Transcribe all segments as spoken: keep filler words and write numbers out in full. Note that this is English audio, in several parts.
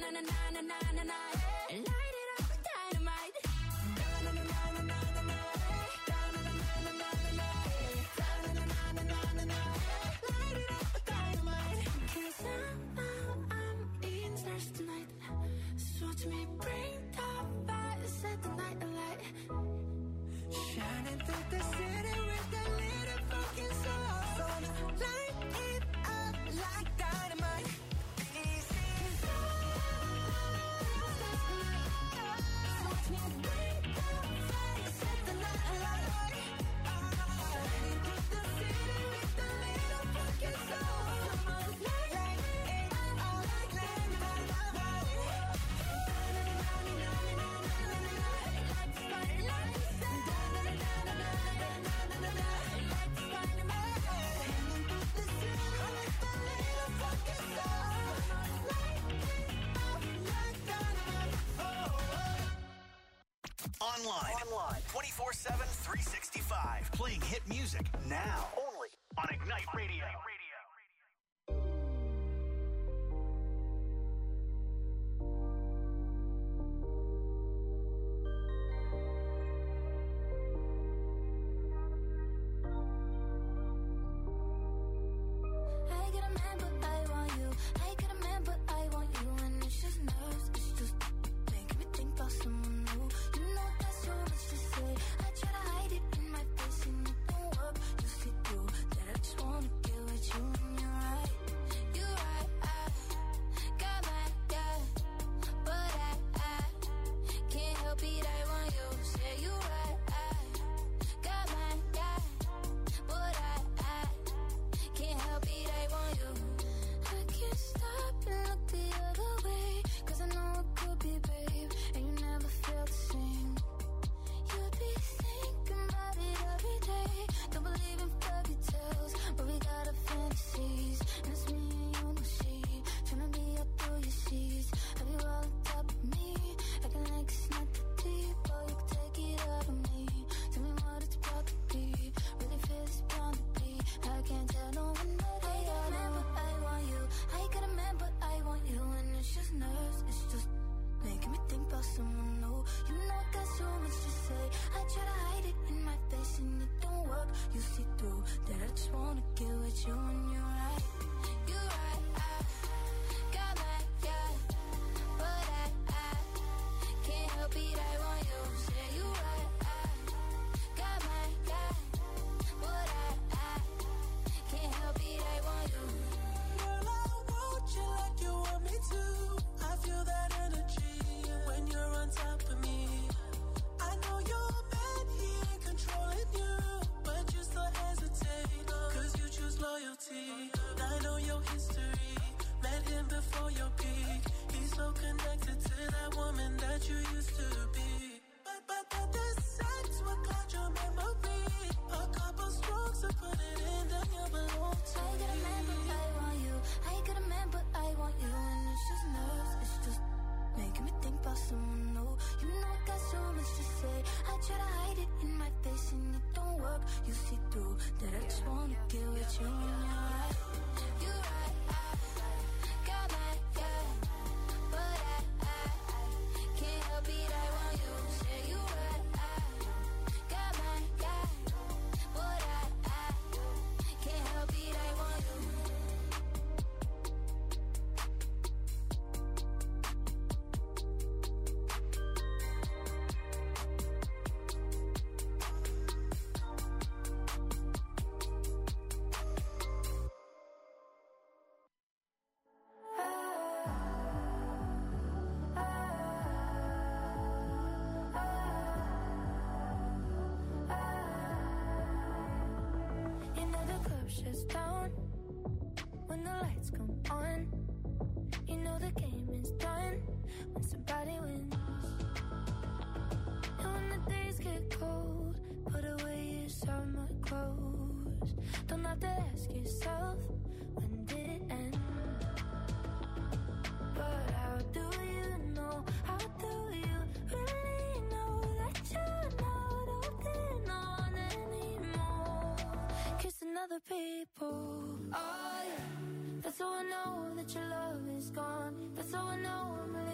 na na na na na na na. Light it up, dynamite. Na na na na na na na na. Na na na na na na na. Na na na na na na na. Light it up, dynamite. 'Cause somehow I'm eating stars tonight. So watch me bring the fire, set the night alight. Shining through the city with that little fucking soul. So light it up like dynamite. Easy. 'Cause I'm stars tonight. So watch me bring the fire, set the night alight. Shining through the city with that little fucking soul. Light it up like dynamite. Online. Online. twenty-four seven, three sixty-five. Playing hit music now. Only on Ignite Radio. I get a man, but I want you. I get a man, but I want you. And it's just nerves. It's just making me think about someone new. You know that's so much to say. I try to hide it in my face and it don't work. You see through that I just wanna get with you. And you're right, you're right. I got my guy, but I, I can't help it. I want you. Say you're right. I got my guy, but I, I can't help it. I want you. I can't stop and look the other way. 'Cause I know it could be, babe. And you never felt the same. You'd be thinking about it every day. Don't believe in fairy tales, but we got our fantasies. And it's me and you and she, tryna be up through your seas. Have you all on top of me? Acting like it's not that deep. Oh, you can take it out of me. Tell me what it's about to be. Really feel it's bound to be. I can't tell no one that I got a man, but I want you. I got a man, but I want you. And it's just nerves. It's just making me think about someone new. You know I got so much to say. I try to hide it in my face and it don't work. You see through that I just wanna get with you. And you're right, you're right. I got my guy, but I, I can't help it. I want you. Say you're right. I got my guy, but I, I can't help it. I want you. Girl, I want you like you want me to. I feel that energy when you're on top of me. I know your man, he ain't controlling you, but you still hesitate, 'cause you choose loyalty. I know your history, met him before your peak. He's so connected to that woman that you used to be. But, but, but the sex will cloud your memory. A couple strokes to put it in, then you belong to I got a man, but me. I want you. I got a man, but I want you. And it's just nerves. It's just making me think about someone new. You know I got so much to say. I try to hide it in my face and it don't work. You see through that I just wanna get with you. And you're right, you're right. I got my guy, but I, I can't help it. I want you. Say you're right. I got my guy, but I, I can't help it. I want you. You know the club shuts down when the lights come on. You know the game is done when somebody wins. And when the days get cold, put away your summer clothes. Don't have to ask yourself, when did it end? But how do you know? How do you really know that you're not holding on anymore? Kissing other people. Oh yeah, that's how I know that your love is gone. That's how I know I'm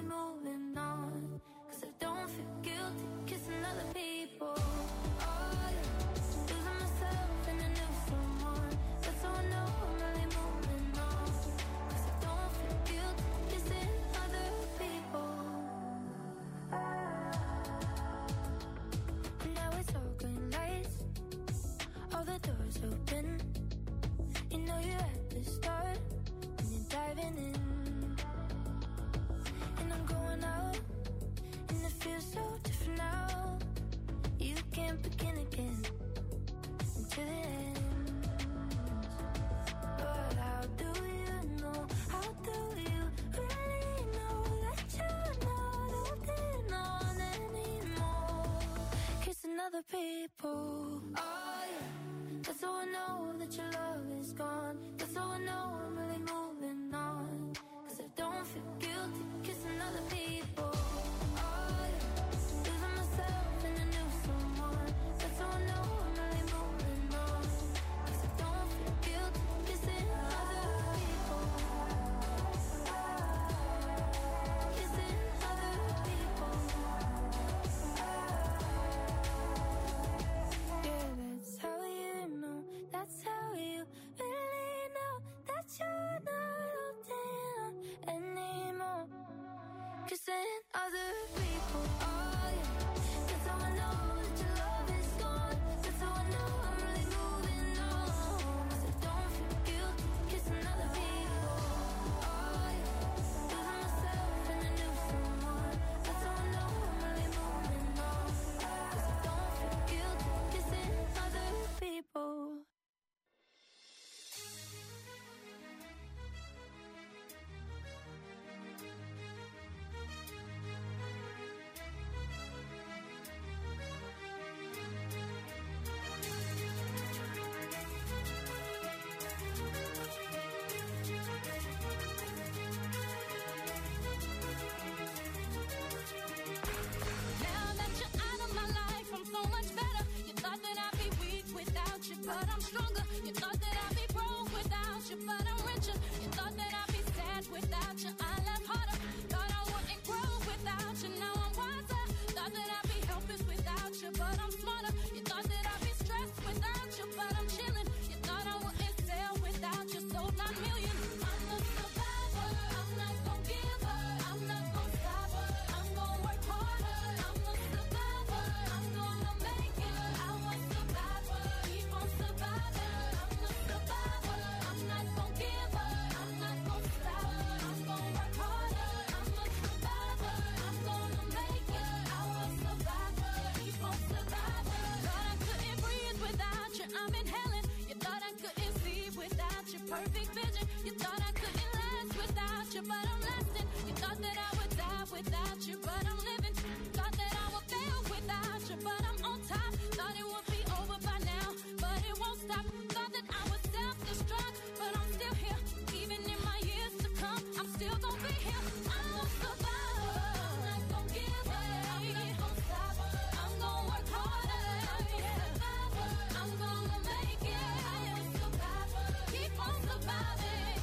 I'm stronger. You thought that I'd be broke without you, but I'm richer. You thought that I'd be sad without you, I laugh harder. Thought I wouldn't grow without you, now I'm wiser. Thought that I'd be helpless without you, but I'm smarter. You thought that I'd be stressed without you, but I'm chilling. You thought I wouldn't sell without you, sold nine million. I'm a survivor, I'm not gon' give up, I'm not gon' stop, I'm gon' work harder. I'm a survivor, I'm gonna make it. I was survivor, keep on surviving. I'm a survivor, I'm not gon' give up, I'm not gon' stop, I'm gon' work harder. I'm a survivor, I'm gonna make it. I was survivor, keep on surviving. Thought I couldn't breathe without you, I'm inhaling. You thought I couldn't see without your perfect vision. You thought I couldn't last without you, but I'm lasting. You thought that I would die without you, but I'm living. Thought that I would fail without you, but I'm on top. Thought it would be over by now, but it won't stop. Thought that I would self-destruct, but I'm still here. Even in my years to come, I'm still gonna be here. I'm a survivor, I'm not gonna give up, I'm not gonna stop, I'm gonna work harder. I'm a survivor, I'm gonna make it. I'm a survivor, keep on surviving.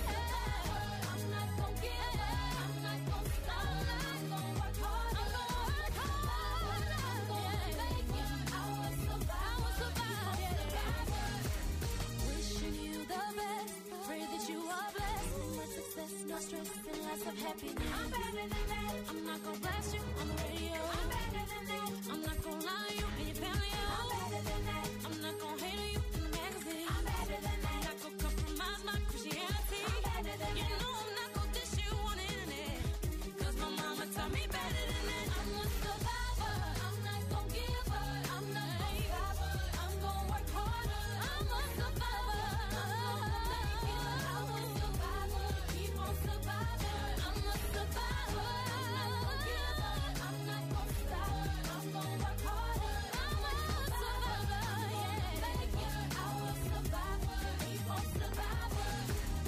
I'm not gonna give up, I'm not gonna stop, I'm gonna work harder. I'm gonna work hard, I'm gonna make it. I will survive, I will survive. Wishing you the best, pray that you are blessed. More success, no stress, and lots of happiness. I'm better than that. I'm not gonna blast you on the radio. I'm better than that. I'm not gonna lie to you in your family. I'm better than that. I'm not gonna hate on you in the magazine. I'm better than that. I'm not gonna compromise my Christianity. I'm better than that. You know I'm not gonna dish you on the internet, 'cause my mama taught me better than that. I'm a survivor, I'm not gonna give up, I'm not gonna stop, I'm gonna work harder. I'm a survivor, I'm gonna make it. I will survivor, keep on surviving. I'm a survivor, I'm not gonna give up, I'm not gonna stop, I'm gonna work harder. I'm a survivor, yeah, make it. I will survivor, keep on surviving.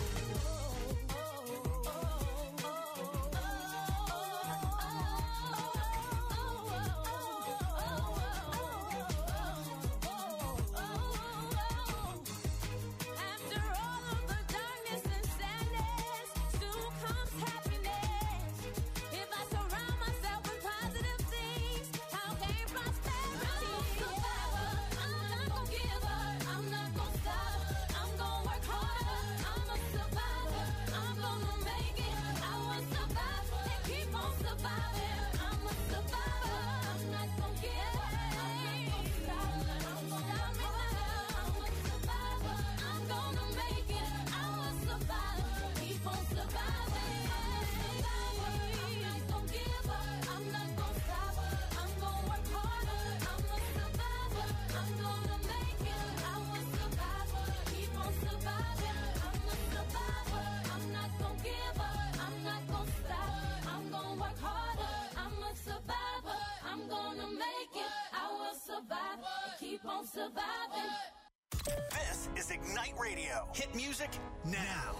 After all of the darkness and sadness, soon comes happiness. If I surround myself with positive things, I'll gain prosperity. I'm a survivor, I'm not gonna give up, I'm not gonna stop, I'm gonna work harder. I'm a survivor, I'm gonna make it. I will survive and keep on surviving. I'm a survivor, I'm not gonna give up, I'm not gonna stop, I'm gonna stop me now. I'm a survivor, I'm gonna make it. I will survive, keep on surviving. I'm a survivor, I'm not gonna give up, I'm not gonna stop, I'm gonna work harder. I'm a survivor, I'm gonna make it. I will survive, keep on surviving. I'm a survivor, I'm not gonna give up, I'm not gonna stop, I'm gonna work harder. I'm a survivor, I'm gonna make it. I will survive, keep on surviving. This is Ignite Radio. Hit music now.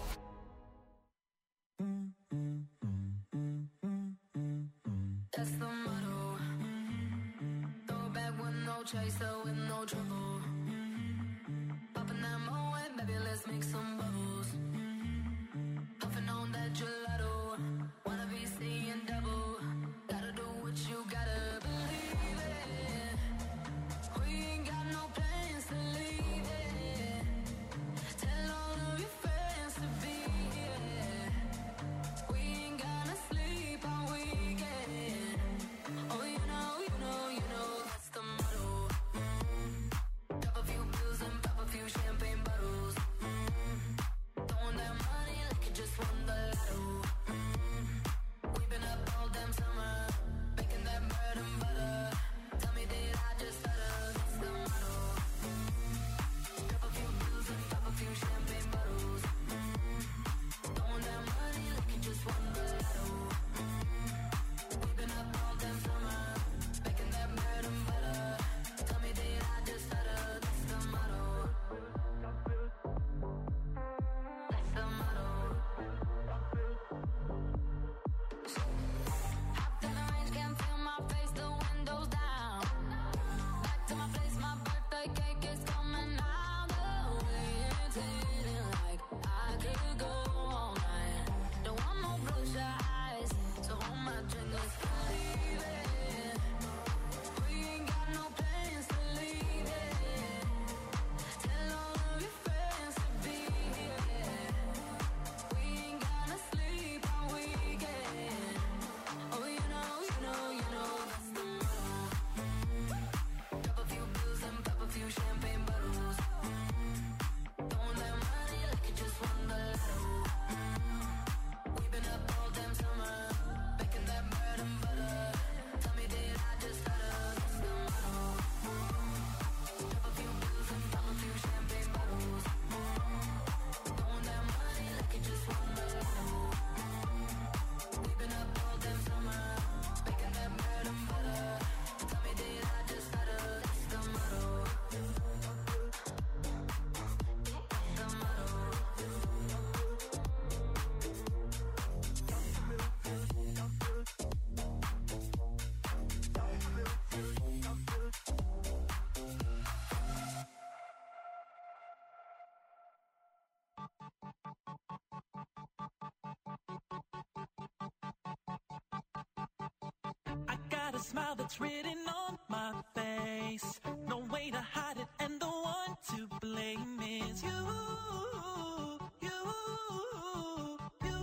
That's the motto. Throw it back with no chaser, with no trouble. Popping that Moet, baby, let's make some bubbles. Puffing on that gelato. Wanna be seeing double. Gotta do what you gotta believe it. We ain't got no plans to leave it. Tell all of your friends to be here. We ain't gonna sleep all weekend. Oh, you know, you know, you know, that's the motto. Mm. Drop a few pills and pop a few champagne bottles. Mm. Throwing that money like you just won the lotto. Mm. We've been up all damn summer, making that bread and butter. Tell me, did I just stutter? That's the motto. Mm. Drop a few pills and pop a few champagne bottles. Mm. Throwing that money like you just won the lotto. Mm. We've been up all damn summer, making that bread and butter. Tell me, did I just stutter? That's the motto. That's the motto. Hopped in the range, can't feel my face, the windows down. Back to my place, my birthday cake is coming out of smile that's written on my face. No way to hide it, and the one to blame is you. You, you.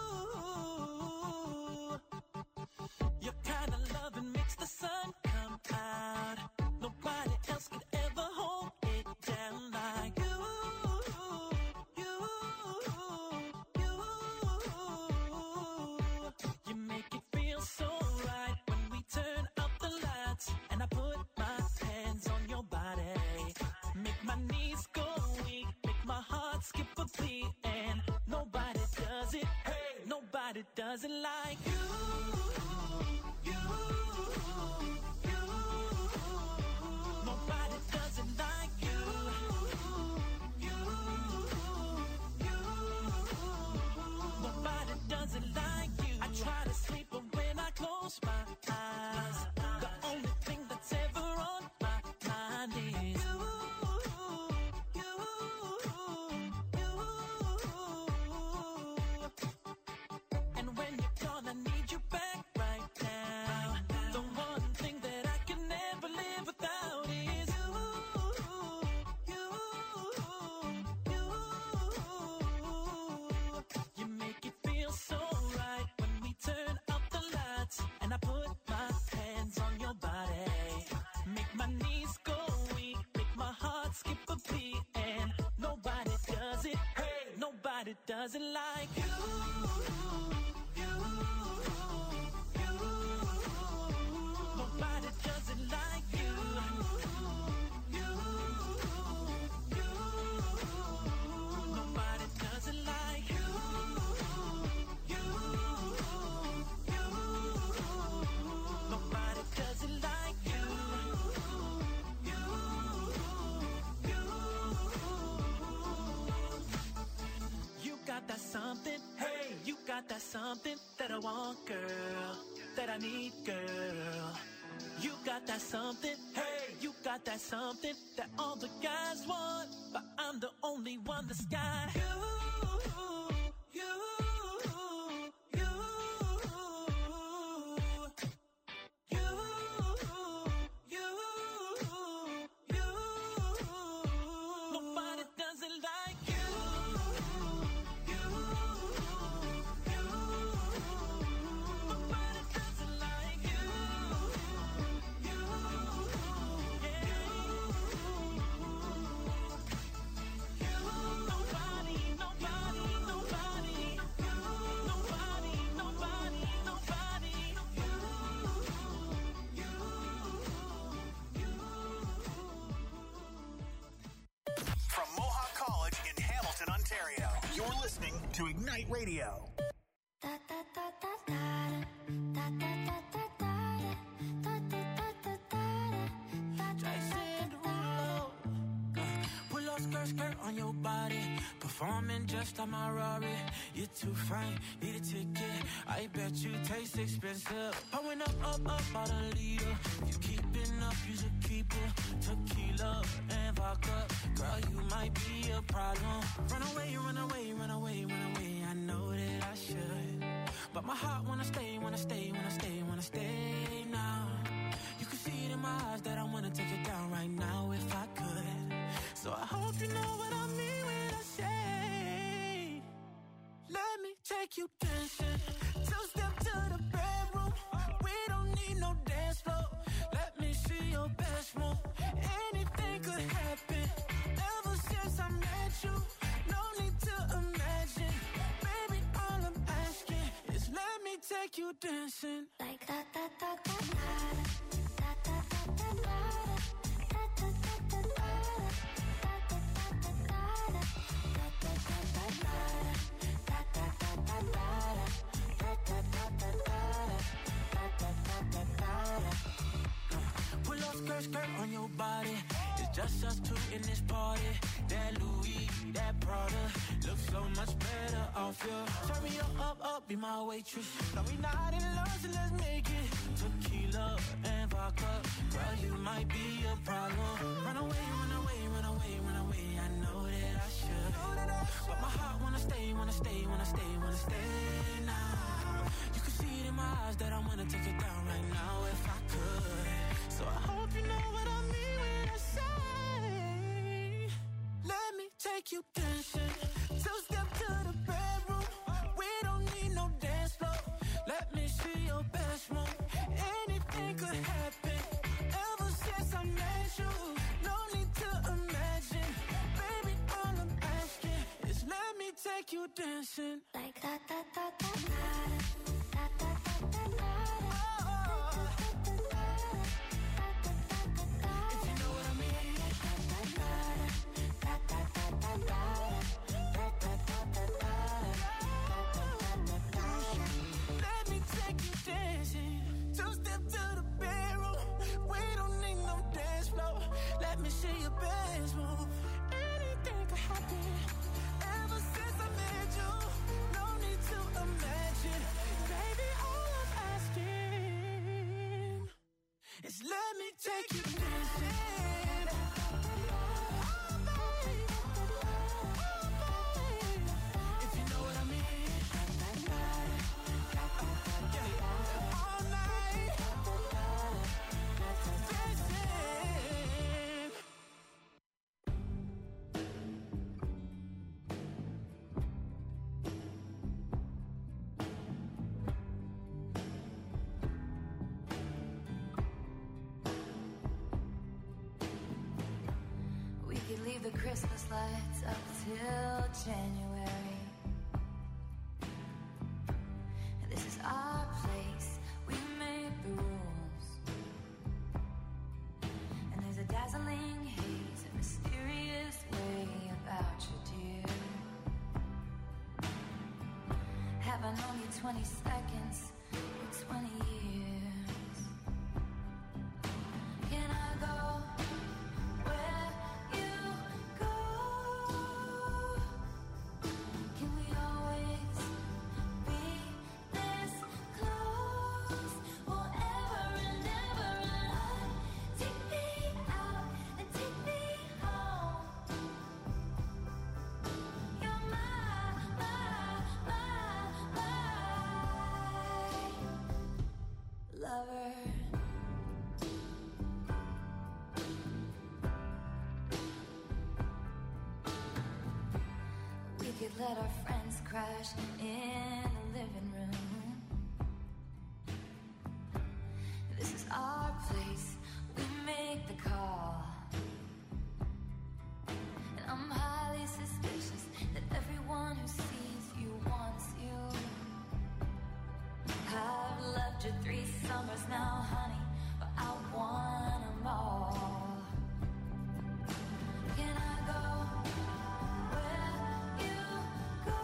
Your kind of loving makes the sun come out. Nobody else could ever hold it down like you. You, you. You make it feel so right when we turn up the lights and I put my hands on your body. Make my knees go weak, make my heart skip a beat, and nobody does it. Hey, nobody does it like you. You, you. Nobody does it like you. You, you. Nobody does it like you. I try to sleep, but when I close my eyes, the only thing that's ever on my mind is you. You, you. And when you're gone, I need you back right now. The one thing that I can never live without is you. You, you. You make it feel so right when we turn up the lights and I put my hands on your body. Make my knees go weak, make my heart skip a beat, and nobody does it. Hey, nobody does it like you. You, you. Nobody does it like you. You, you. Nobody does it like you. You, you. Nobody does it like you. You, you. You got that something, hey, you got that something that I want, girl, that I need, girl. You got that something, hey, you got that something that all the guys want, but I'm the only one that's got you. You, you, you, you, you. Nobody does it like you. You, you. Nobody does it like you. You, yeah. You, nobody, nobody, nobody. You, nobody, nobody, nobody. You, you, you. From Mohawk College in Hamilton, Ontario, you're listening to Ignite Radio. Da da da da da da da da da da da da da da da. Jason Derulo. Pull up skirt, skirt on your body. Performing just like my Rari. You're too fine, need a ticket. I bet you taste expensive. Pouring up, up, up, out a leader. If you keeping up, you should keep it. Tequila and vodka. Girl, you might be a problem. Run away, run away, run away, run away. I know that I should. But my heart wanna stay, wanna stay, wanna stay, wanna stay now. You can see it in my eyes that I wanna take it down right now if I could. So I hope you know what I mean when I say, let me take you dancing. Two step to the bedroom. We don't need no dance floor. Let me see your best move. Anything could happen. Ever since I met you, no need to imagine. Baby, all I'm asking is let me take you dancing. Like da da da da da da da da da da da da da Pull up skirt, skirt on your body. It's just us two in this party. That Louis, that Prada, looks so much better off you. Turn me up, up, up, be my waitress. No, we not in love, so let's make it. Tequila and vodka, girl, you might be a problem. Run away, run away, run away, run away. I know that I should, but my heart wanna stay, wanna stay, wanna stay, wanna stay now. You can see it in my eyes that I wanna take it down right now if I could. could. So I hope you know what I mean when I say, let me take you dancing. Two step to the bedroom. We don't need no dance floor. Let me see your best move. Anything could happen. Ever since I met you, no need to imagine. Baby, all I'm asking is let me take you dancing. Like da da da da da da da da da. If you know what I mean. Let me take you dancing. Two step to the bedroom. We don't need no dance floor. Let me see your best move. Anything could happen. Ever since I met you, no need to imagine. Baby, all I'm asking is let me take you dancing. If you know what I mean. All night. Dancing. We could leave the Christmas lights up till January. This is our place, we made the rules. And there's a dazzling haze, a mysterious way about you, dear. Have I known you twenty seconds or twenty years? Can I go where you go? Can we always be this close forever and ever? And take me out and take me home. You're my, my, my, my lover. We could let our friends crash in the living room. This is our place, we make the call. And I'm highly suspicious that everyone who sees you wants you. I've loved you three summers now, honey, but I want them all. Can I go where you go?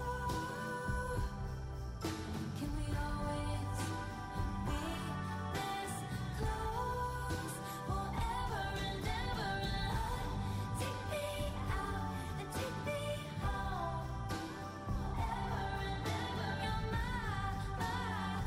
Can we always be this close forever and ever? And take me out and take me home forever and ever. You're my, my,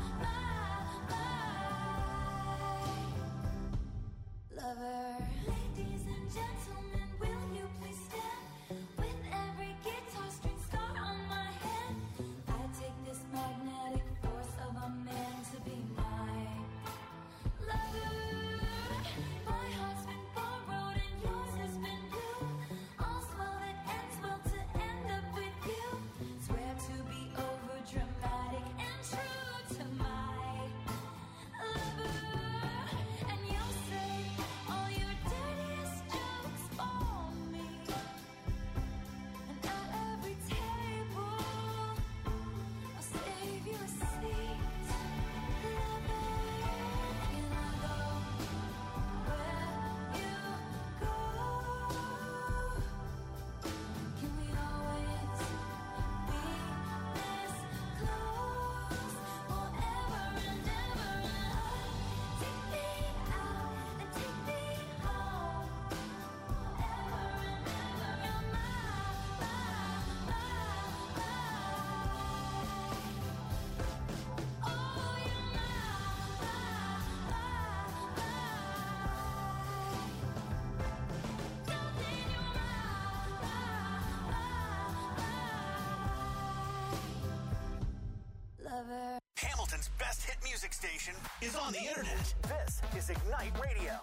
my, my lover. Ladies and gentlemen, will you please stand with every guitar string scar on my head? I take this magnetic force of a man to be my lover. My heart's been borrowed and yours has been blue. All's well that ends well to end up with you. Swear to be over dramatic and true to my lover. And you'll say all your dirtiest jokes for me. And at every table, I'll save you a seat. Lover, can I go where you go? Can we always be this close forever and ever? Take me out and take me home forever and ever. You're my, my, my, my. Oh, you're my, my, my, my. Darling, you're my, my, my, my lover. Hamilton Brooklyn's best hit music station is on the internet. This is Ignite Radio.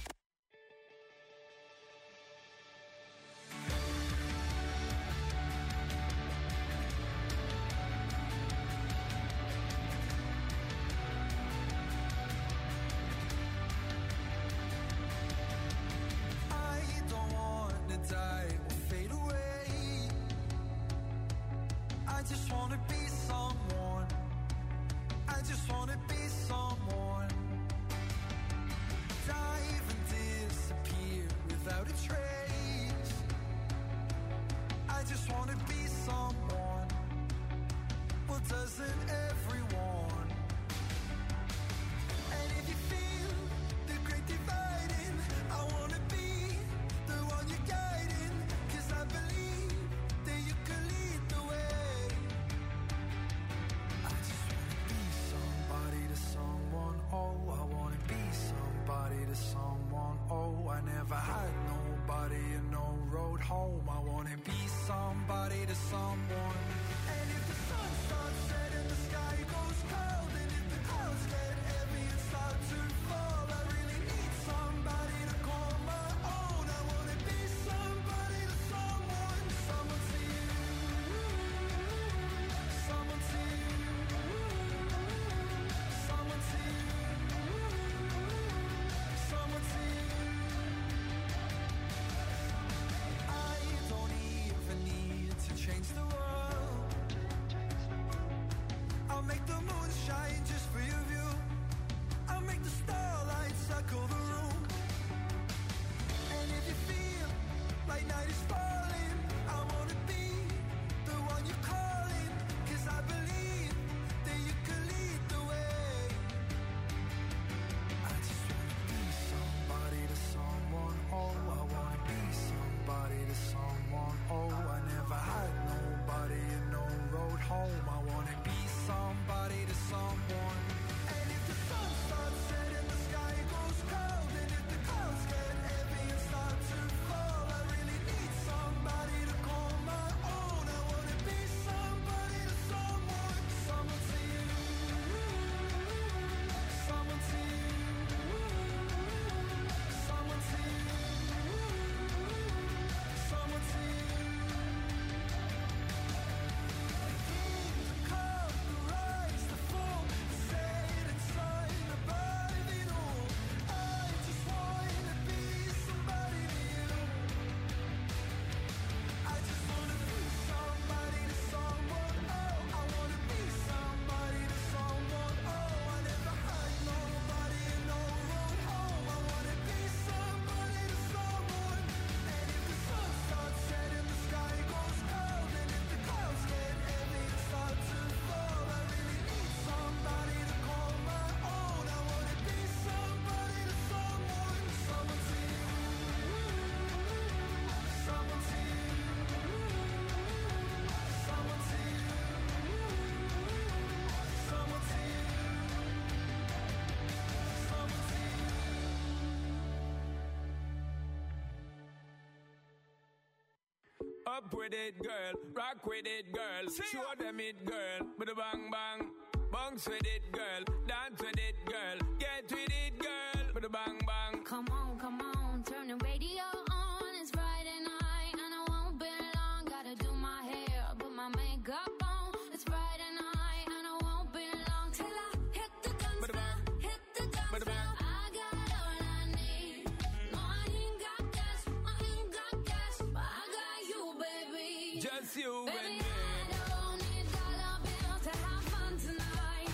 Up with it, girl. Rock with it, girl. Show them it, girl. With a bang bang. Bounce with it, girl. Dance with it, girl. Get with it, girl. With a bang bang. Come on, come on. Turn the radio on. It's Friday night and I won't be long. Gotta do my hair, put my makeup on. It's Friday night and I won't be long till I hit the guns now. Hit the guns now. I got all I need. No, I ain't got cash. I ain't got cash, but I got you, baby. Just you baby, and me. I don't need dollar bills to have fun tonight.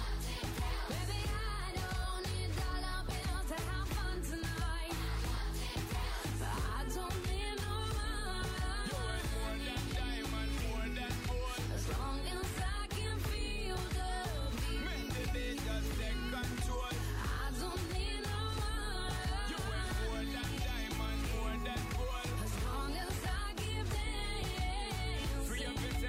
Baby, I don't need dollar bills to have fun tonight. But I don't need no money. You're worth more than diamond, more than gold. As long as I can feel the beat. Make the day just take control. I don't need no money. You're worth more than diamond, more than gold. As long as I give dance. Free up yourself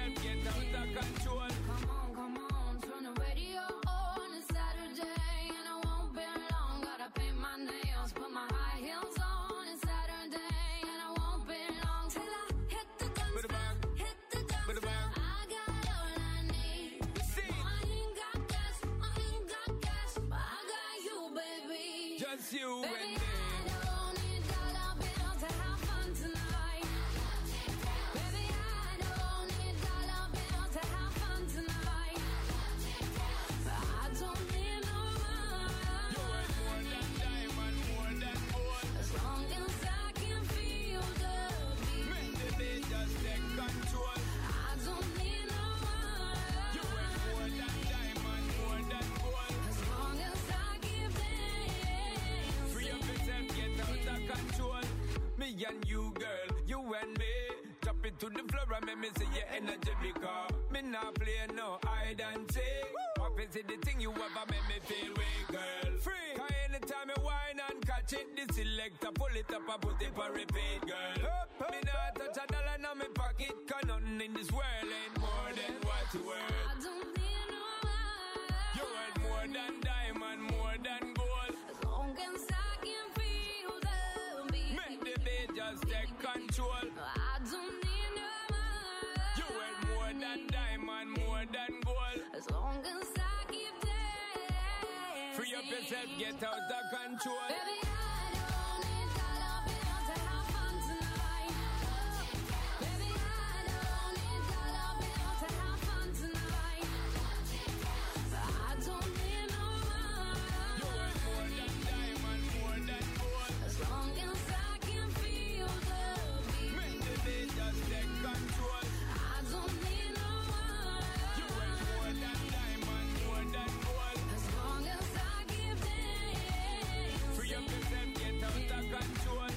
Just you Baby, and me. I don't need dollar bills to have fun tonight. Baby, I don't need dollar bills to have fun tonight. I don't need no money. You worth more than diamond, more than gold. As long as I can feel the beat. Make the beat just take control. I don't need no money. You worth more than diamond, more than gold. As long as I keep dancing. Free up yourself, get out of control. Me and you, girl, you and me. Drop it to the floor and make me see your energy because me not play no hide and seek. What is it the thing you ever make me feel weak, girl? Free. Cause anytime you whine and catch it, the selector pull it up and put it for repeat, girl. Me not touch a dollar in my pocket, cause nothing in this world ain't more than what you worth. I don't need no money. You worth more than diamond, more than gold. As long as I can feel the beat. Make the beat just take control. I don't need no money. You worth more than diamond, more than gold. As long as I keep dancing. Free up yourself, get out of control. Baby, I don't need dollar bills to have fun tonight. Baby, I don't need dollar bills to have fun tonight. I don't need no You money. worth more than diamond, more than gold. As long as I can feel the beat. Make the beat just take control. I don't need no You worth money. more than diamond, more than gold. As long as I keep dancing. Free up yourself, get out of control.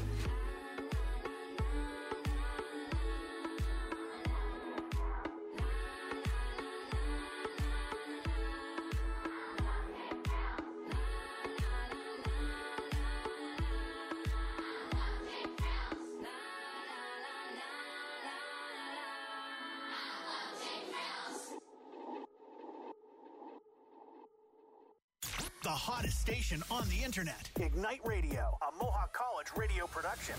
The hottest station on the internet. Ignite Radio, a Mohawk College radio production.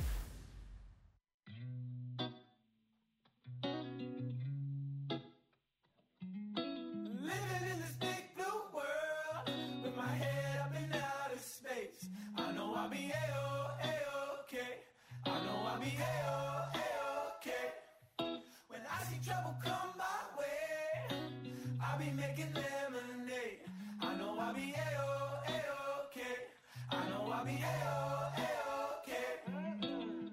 Living in this big blue world with my head up in outer space. I know I'll be A-O, A-okay. I know I'll be A-O, A-okay. When I see trouble come my way, I'll be making lemonade. I know I'll be A-O, A-okay. I know I'll be A-O, A-okay.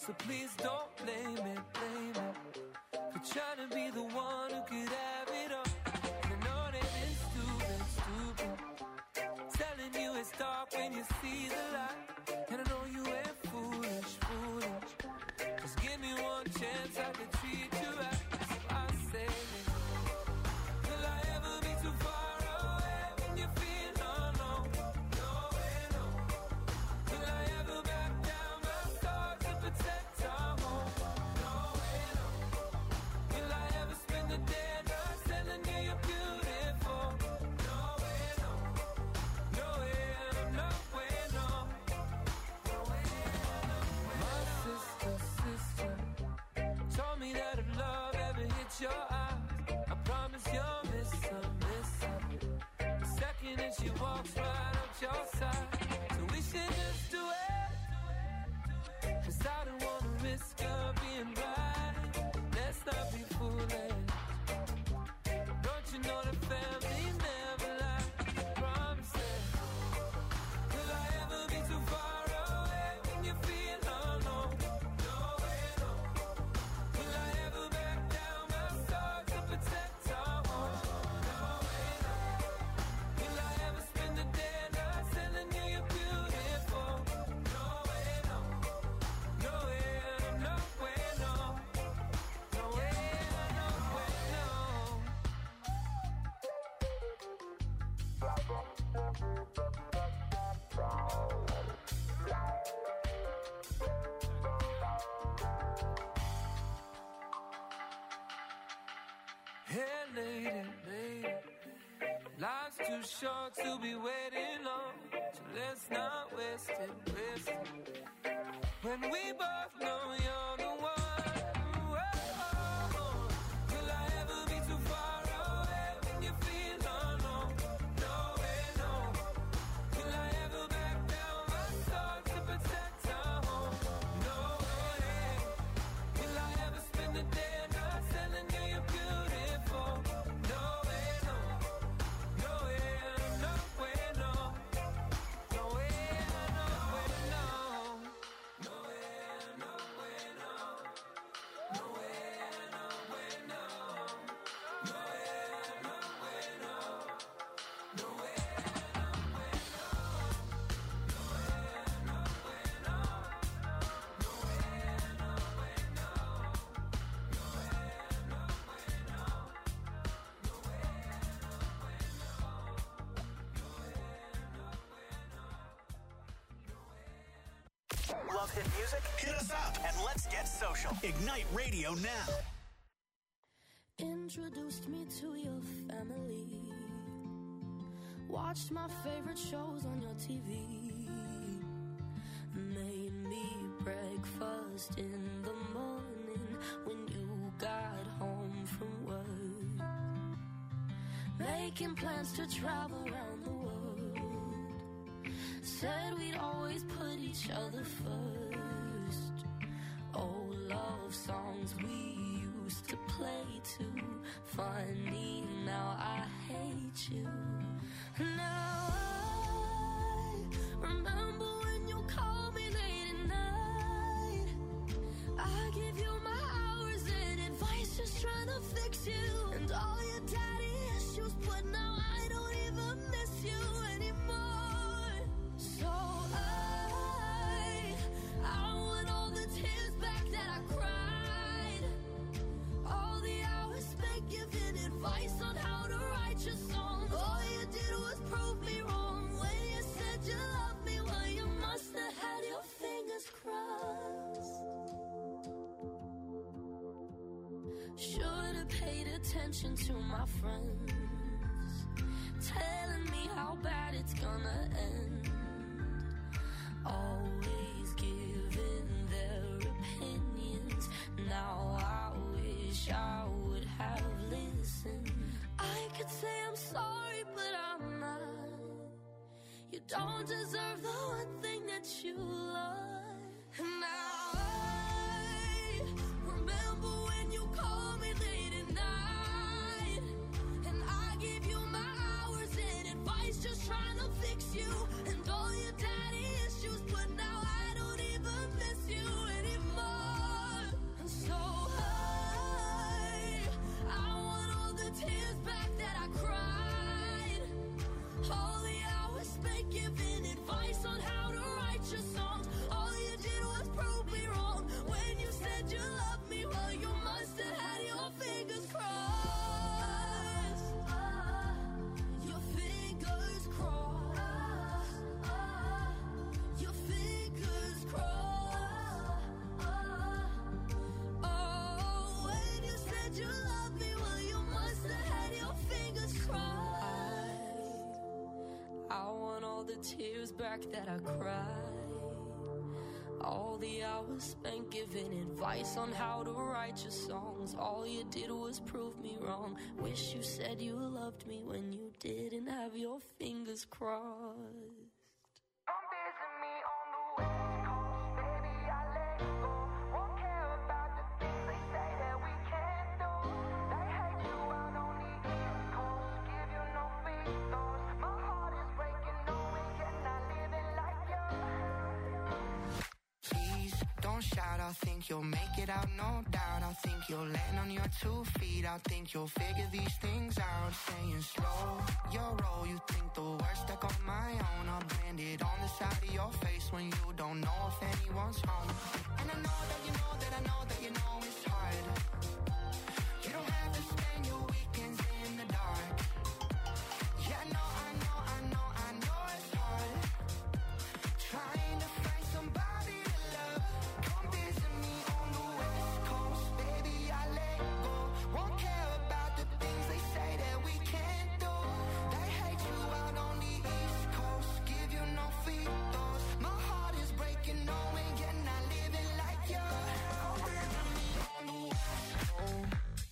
So please don't blame it, blame it for trying to be the one who could have it all. And I know that it's stupid, stupid, telling you it's dark when you see the light. And I know you ain't foolish, foolish. Just give me one chance, I can treat you right. So I say, will I ever be too far away when you feel alone? No way, no. Will I ever back down my thoughts to protect our home? No way, no. Will I ever spend the day not telling you you're beautiful? No way, no. No way, no way, no. No way, no. My sister, sister told me that if love ever hits your eyes, I promise you'll miss her, miss her. The second that she walks right up your side. So we should just do it, 'cause I don't wanna risk her being right. Let's not be foolish. Don't you know that family never lie? Promise it. Will I ever be too far away when you feel alone? No way, no. Will I ever back down my sword to protect our home? No way, no. Will I ever spend the day not telling you you're beautiful? No way, no. No way, no way, no. No way, no way, no. Hey, lady, lady, life's too short to be waiting on, so let's not waste it, waste it. When we both know you're the one. Whoa. Will I ever be too far away when you feel alone? No way, no. Will I ever back down my sword to protect our home? No way. Will I ever spend the day not telling you you're beautiful? No way, no. No way, no way, no. No way, no way, no. No way, no way, no. No way, no way, no. No way, no way, no. No way, no way, no. No way, no way, no. No way, no way, no. No way, no way, no. No way, Love hit music? Hit us up and let's get social. Ignite Radio now. Introduced me to your family. Watched my favorite shows on your T V. Made me breakfast in the morning when you got home from work. Making plans to travel around the world. Said we'd always put each other first. Old love songs we used to play too. Funny, now I hate you. Now I remember when you called me late at night. I give you my hours and advice, just trying to fix you. And all your daddy issues, but now I don't even miss you anymore. So I, I want all the tears back that I cried. All the hours spent giving advice on how to write your songs. All you did was prove me wrong when you said you loved me. Well, you must have had your fingers crossed. Should have paid attention to my friends, telling me how bad it's gonna end. Always giving their opinions. Now I wish I would have listened. I could say I'm sorry, but I'm not. You don't deserve the one thing that you love. And now I remember when you called me late at night. And I gave you my hours and advice, just trying to fix you. And all your daddy issues, but now I don't even miss you anymore. tears back that I cried. All the hours spent giving advice on how to write your songs. All you did was prove me wrong. When you said you loved me, well, you must have had your fingers crossed. Your fingers crossed. Your fingers crossed. Oh, when you said you loved me, well, you must have had your fingers crossed. I want all the tears back that I cried. All the hours spent giving advice on how to write your songs. All you did was prove me wrong. Wish you said you loved me when you didn't have your fingers crossed. I'm busy me on the West Coast, baby, I let go. Won't care about the things they say that we can't do. They hate you out on the East Coast, give you no free throws. My heart is breaking, knowing you're not living like you. Please don't shout, I think you'll make it out, no doubt. I think you'll land on your two feet. I think you'll figure these things out. Saying slow your roll, you think the worst stuck on my own. I'll brand it on the side of your face when you don't know if anyone's home. And I know that you know that I know that you know it's hard. You don't have to spend your weekends in the dark. Yeah, I know, I know, I know, I know it's hard. Trying to find somebody to love. Come visit me on the West Coast, baby, I let go. Won't care about the things they say that we can't do. They hate you out on the East Coast, give you no free throws. My heart is breaking, knowing you're not living like you. Come visit me on the West Coast.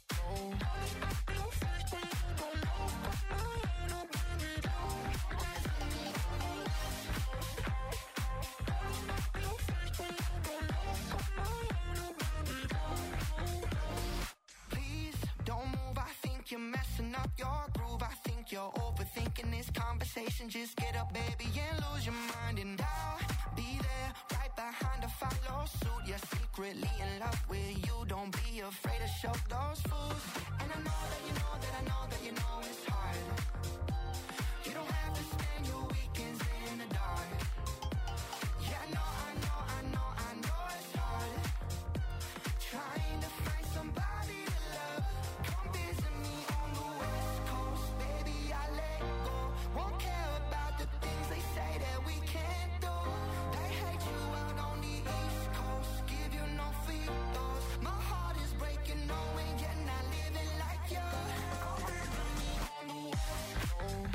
Please don't move, I think you're messing up your groove. I think you're overthinking this conversation. Just get up, baby, and lose your mind. And I'll be there, right behind to follow suit. You're secretly in love with you. Don't be afraid to show those fools. And I know that you know that I know that you know it's hard. You don't have to spend your weekends in the dark. Yeah, I know, I know, I know, I know it's hard. Trying to find somebody to love. Come visit me on the West Coast, baby, I let go. Won't care about the things they say that we can't do. They hate you out on the East Coast, give you no free throws. My heart is breaking, knowing you're not living like you. Come visit me on the West Coast.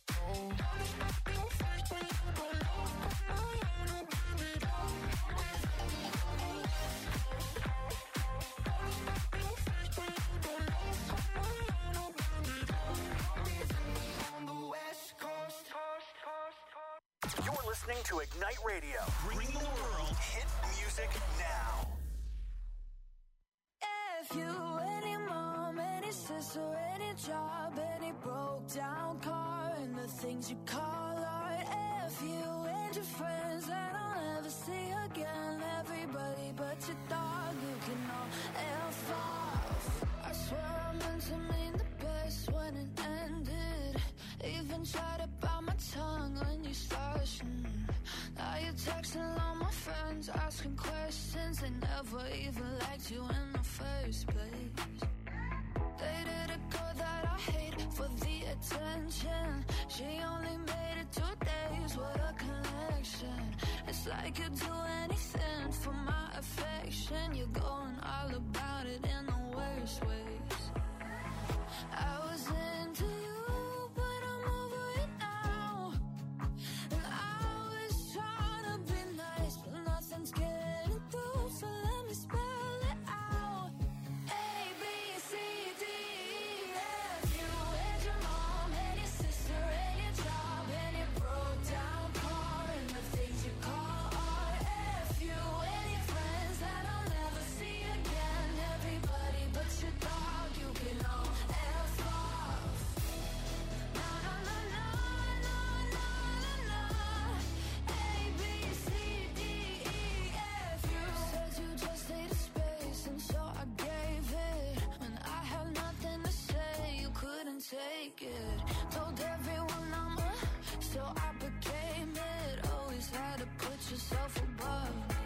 You're listening to Ignite Radio, bringing the world hit music now. If you, any mom, any sister, any job, any broke down car, and the things you call art. If you and your friends that I'll never see again, everybody but your dog, you can all F off. I swear I meant to mean the best when it ended. Even tried to bite my tongue when you started. Mm. Now you're texting all my friends, asking questions. They never even liked you in the first place. Dated a girl that I hate for the attention. She only made it two days, what a connection. It's like you'd do anything for my affection. You're going all about it in the worst ways. I was into you, but I'm over it now. And I was trying to be nice, but nothing's getting through, so let me spell it out. A, B, C, D, E, F. You and your mom and your sister and your job and your broke down car and the things you call art. F you and your friends that I'll never see again. Everybody take it. Told everyone I'm a, so I became it. Always had to put yourself above me.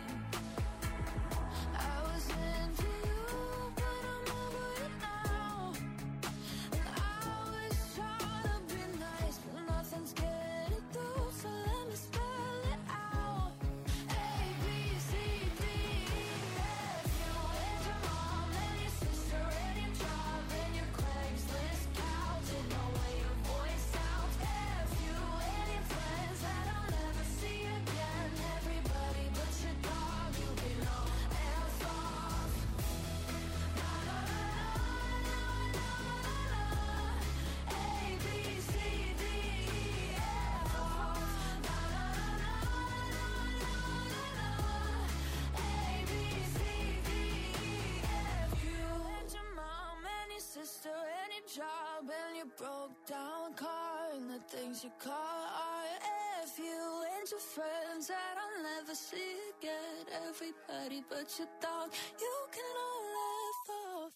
I was into you, but I'm over it now. And I always try to be nice, but nothing's getting through, so let me spell it out. A, B, C, D, E, F, you and your mom and your sister and your job and your Craigslist couch. Didn't know where your voice sounds. F, you and your friends that I'll never see again. Everybody but your dog, you can all F off. Na na na na na na na. A, B, C, D, E, F off. Na na na na na na na. A, B, C, D, E, F. You and your mom and your sister and your job and your broke down car and the things you call art. F you and your friends that I'll never see again. Everybody but your dog, you can all laugh off.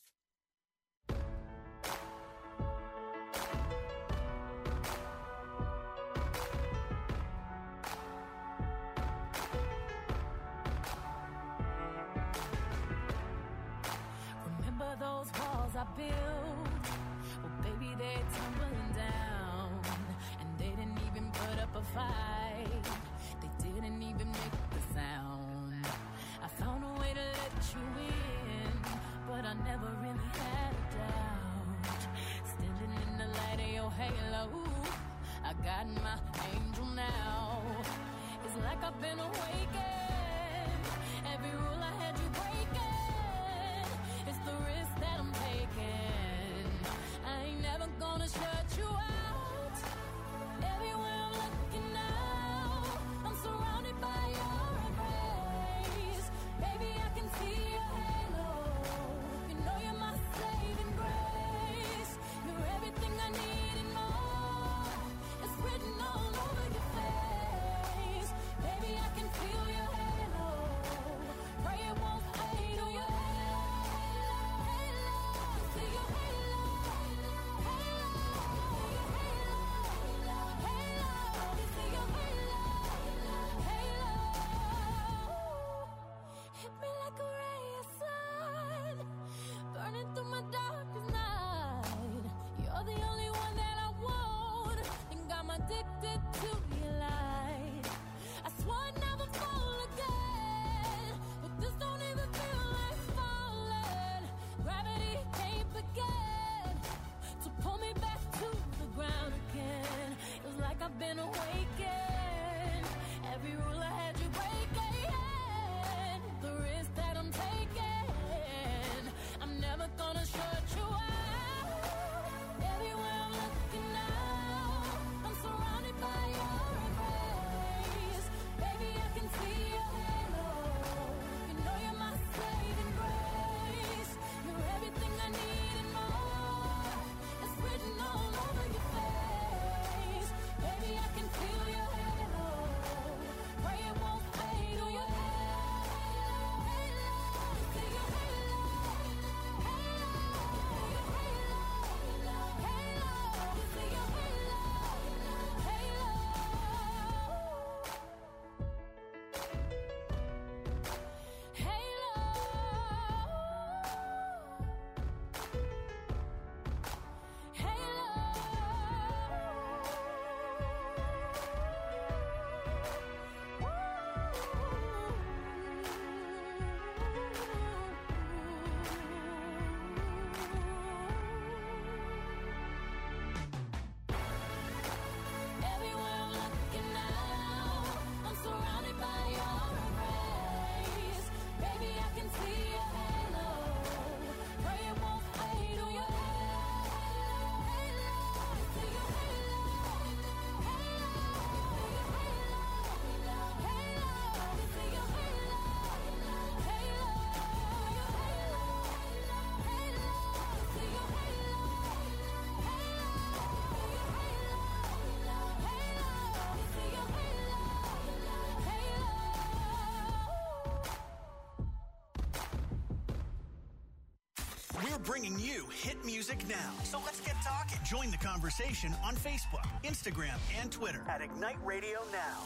Remember those walls I built? Well, baby, they're tumbling down. And they didn't even put up a fight. They didn't even make the sound. I found a way to let you in, but I never really had a doubt. Standing in the light of your halo, I got my angel now. It's like I've been awakened. Every rule I had you breaking. It's the risk that I'm taking. I ain't never gonna shut you out. Everywhere I'm looking now, I'm surrounded by your embrace. Baby, I can see your halo. You know you're my saving grace. You're everything I need and more. It's written all over your face. Baby, I can feel your halo. Pray it won't fade. Oh, your halo, halo, halo. See your halo, halo, halo. See your halo, halo, halo. See your halo, halo, halo. Hit me like a ray of sun, burning through my darkest night. You're the only one that I want. Think I'm addicted to your light. I swore I'd never fall again, but this don't even feel like falling. Gravity can't begin to pull me back to the ground again. It was like I've been awakened. Every rule I had you breaking. The risk that I'm taking, I'm never gonna shut you out. Everywhere I'm looking now, I'm surrounded by your bringing you hit music now. So let's get talking. Join the conversation on Facebook, Instagram, and Twitter at Ignite Radio Now.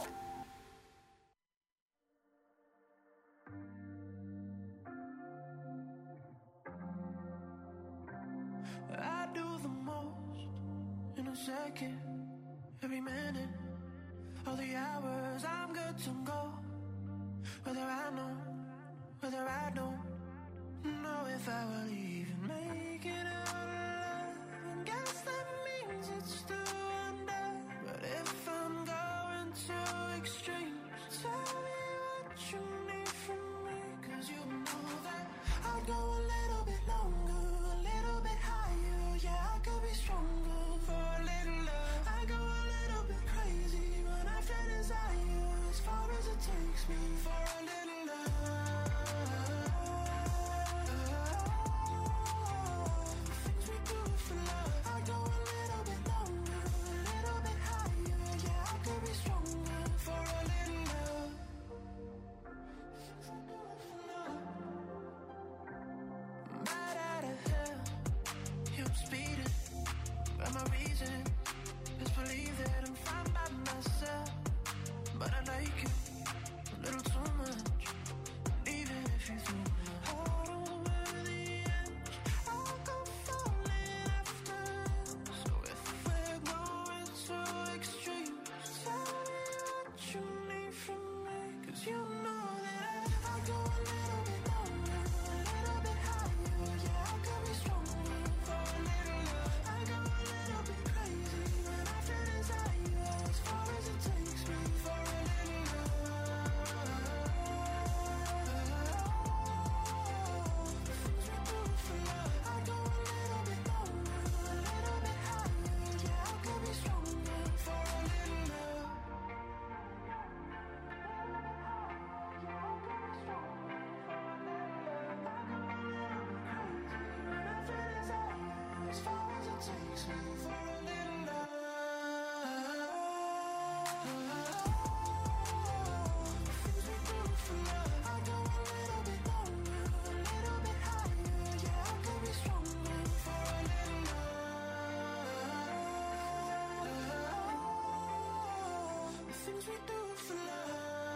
I do the most in a second, every minute, all the hours I'm good to go. Whether I know, whether I don't know if I will even make it out alive. And guess that means it's still undone. But if I'm going to extremes, tell me what you need from me. Cause you know that I'd go a little bit longer, a little bit higher. Yeah, I could be stronger for a little love. I go a little bit crazy when I feel desire, as far as it takes me for a little love. Things we do for love. I go a little bit longer, a little bit higher. Yeah, I could be stronger for a little love. Right out of hell, yeah, I'm speeding. But my reason is believe that I'm fine by myself. But I like it a little too much. And even if you threw my heart over the edge, I'll go falling after. So if we're going to extremes, tell me what you need from me. Cause you know that I go a little bit longer, a little bit higher. Yeah, I could be stronger for a little love. I go a little bit crazy when I feel desire, as far as it takes me for a little love. The things we do for love. I go a little bit longer, a little bit higher. Yeah, I could be stronger for a little love. As far as it takes me for a little love. Things we do for love. I go a little bit longer, a little bit higher. Yeah, I could be stronger for a little love. The things we do for love.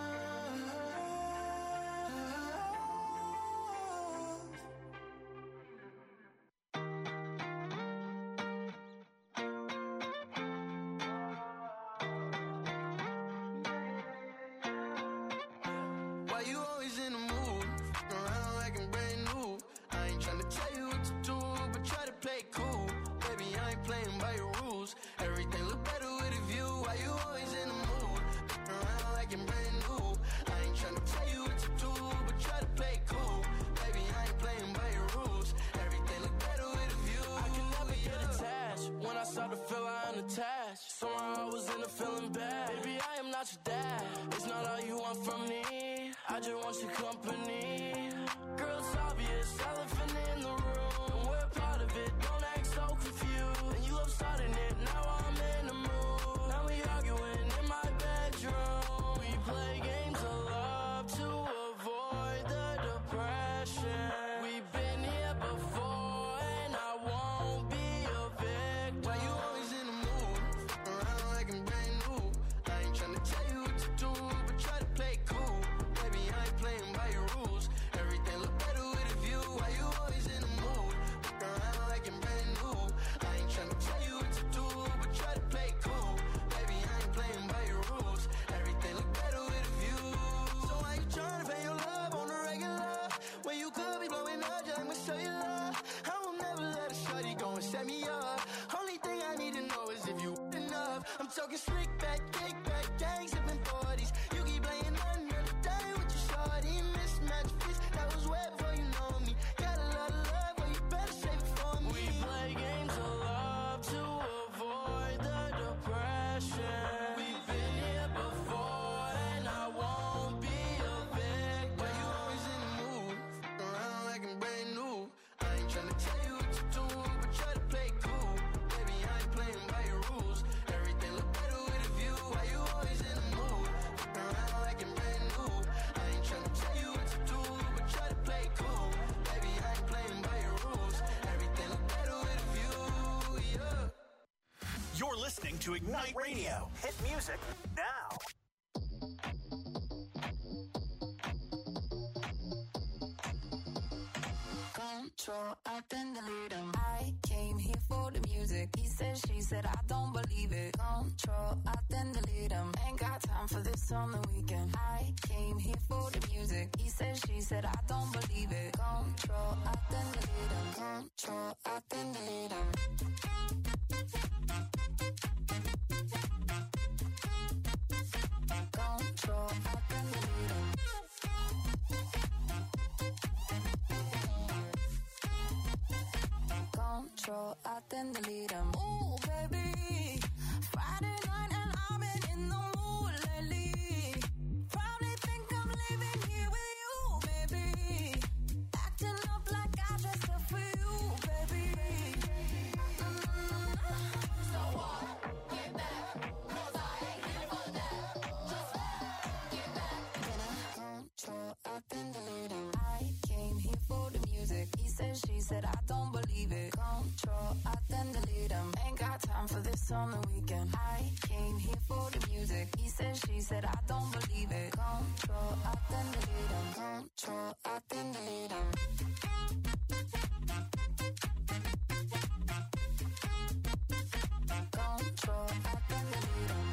Why you always in the mood? Around like I'm brand new. I ain't tryna tell you what to do, but try to play it cool. Baby, I ain't playing by your rules. Everything look better with a view. Why you always in the mood? Around like I'm brand new. I ain't tryna tell you what to do, but try to play it cool. Baby, I ain't playing by your rules. Everything look better with a view. I can never get attached. When I start to feel I'm unattached, somehow I was in a feeling bad. Baby, I am not your dad. It's not all you want from me. I just want your company. Girl, it's obvious, elephant in the room, and we're part of it. Don't act so confused. And you love starting it, now I'm in the mood. Now we arguing in my bedroom. We play games of love to avoid the depression. We've been here before, and I won't be a victim. Why you always in the mood? Around like I'm brand new. I ain't tryna tell you what to do, but try to play it cool. Baby, I ain't playing by your rules. Everything look better with a view. Why you always in the mood? Around like I'm brand new. I ain't tryna tell you what to do, but try to play it cool. Baby, I ain't playing by your rules. Everything look better with a view. So why you tryna pay your love on the regular when you could be blowing up just like cellular? I will never let a shorty go and set me up. Only thing I need to know is if you enough. I'm talking slick back, kick back, gang sipping forties. You keep playing another day with your shorty. Mismatch fist, that was way before you know me. Got a lot of love, but you better save it for me. We play games of love to avoid the depression. We've been here before, and I won't be a victim. Why you always in the mood? Around like I'm brand new. I ain't tryna tell you what to do, but try to play it cool. Baby, I ain't playing by your rules. Everything look better with a view. Why you always in the mood? to Ignite Radio. Hit music now. Control, I then delete him. I came here for the music. He said, she said, I don't believe it. Control, I then delete him. Ain't got time for this on the weekend. I came here for the music. He said, she said, I don't believe it. Control, I then delete him. Control, I then delete him. Control, I then delete him. Control, I then delete him. Ooh, baby, Friday night and I've been in the mood lately. Probably think I'm leaving here with you, baby. Acting up like I dressed up for you, baby. Mm-hmm. So what? Get back, 'cause I ain't here for that. Just get back. Then I control, I then delete him. I came here for the music. He said, she said, I don't believe it. Control, I then delete him. Ain't got time for this on the weekend. I came here for the music. He said, she said, I don't believe it. Control, I then delete him. Control, I then delete him. Control, I then delete him.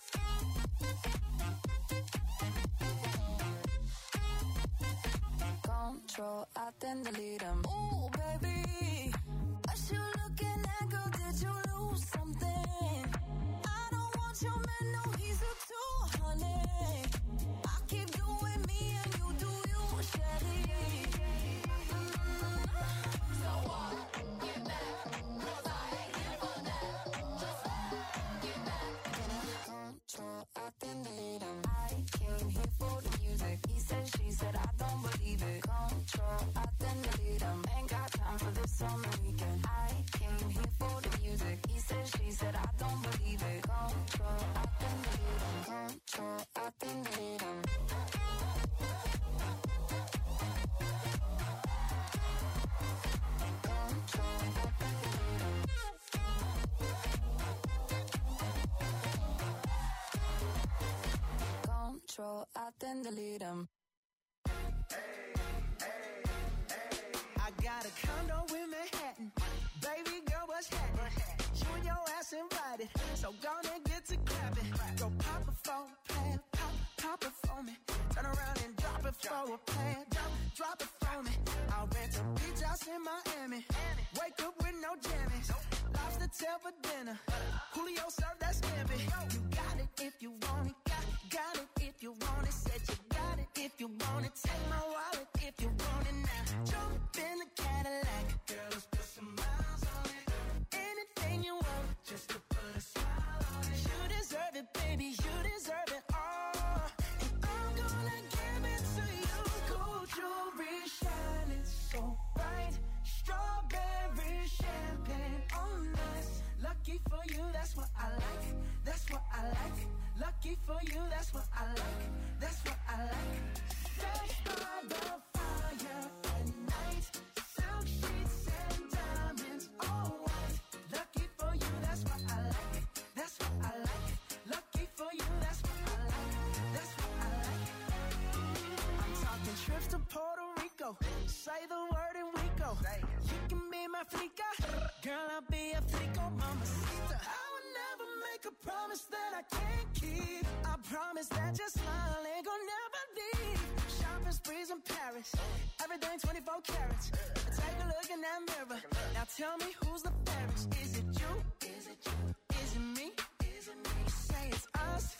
Control, I then delete him. Ooh, baby, what you looking at, girl? Did you lose something? I don't want your man, no, he's a two, honey. I keep doing me and you do you, Shelly. Mm-hmm. So what? Get back, 'cause I ain't here for that. Just get back. Then I control, I then delete him. I came here for the music. He said, she said, I don't believe it. Control, I then delete him. Ain't got time for this on the weekend. I came here for the music. He said, she said, I don't believe it. Control, I then delete him. Control, I then delete him. Control, I then delete him. Control, I then delete him. I got a condo in Manhattan. Baby girl, what's happening? You and your ass invited, so gonna get to clapping. Go pop it for a plan, pop, pop it for me. Turn around and drop it for a plan, drop, drop it for me. I'll rent a beach house in Miami. Wake up with no jammies. Lobster tail for dinner. Julio served that scampi. You got it if you want it, got, got it if you want it. Said you got it if you want it. Take my wallet if you want it now. Jump in the Cadillac. Girl, let's put some miles on it. Anything you want, just to put a smile on it. You deserve it, baby, you deserve it all. And I'm gonna give it to you. Gold jewelry shining so bright. Strawberry champagne on us. Lucky for you, that's what I like. That's what I like. Lucky for you, that's what I like. That's what I like. Fresh by the fire at night. Silk sheets and diamonds, all white. Lucky for you, that's what I like. That's what I like. Lucky for you, that's what I like. That's what I like. I'm talking trips to Puerto Rico. Say the word and we go. You can be my flica. Girl, I'll be a flico, mamacita. I would never make a promise that I can't keep. I promise that your smile ain't gonna never leave. Shopping sprees in Paris. Everything twenty-four carats. Take a look in that mirror. Now tell me who's the fairest. Is it you? Is it you? Is it me? Is it me? Say it's us